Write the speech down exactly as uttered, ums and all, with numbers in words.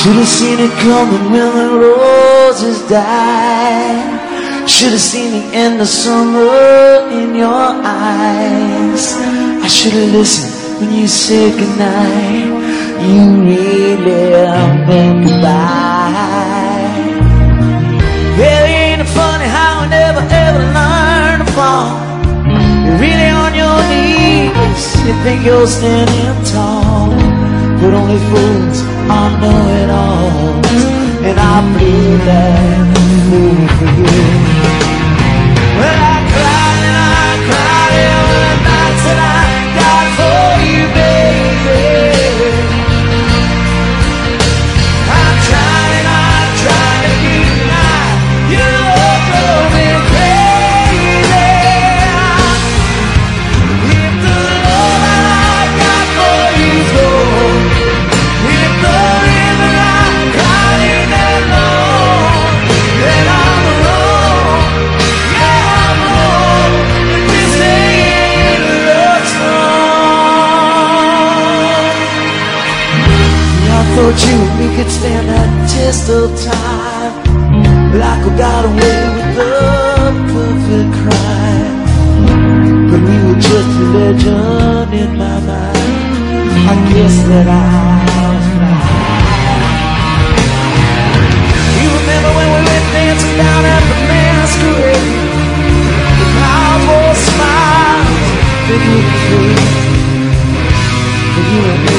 Should've seen it coming when the roses died. Should've seen the end of summer in your eyes. I should've listened when you said goodnight. You really meant goodbye. Well, ain't it funny how I never ever learned to fall? You're really on your knees. You think you're standing tall, but only fools are know-it-alls. And I blew that fool for you. Well, I cried and I cried every the nights that I got for you, baby. I tried and I tried to deny your love drove me crazy. If the love I got for you's gone, if the river I'm crying ain't that long, then I'm wrong. Yeah, I'm wrong. If this ain't a love song. I thought you and me could stand that test of time, like we got away with the perfect crime. But we were just a legend in my mind. I guess that I was blind. You remember when we went dancing down at the masquerade? The crowd wore smiles, they didn't fade. But you and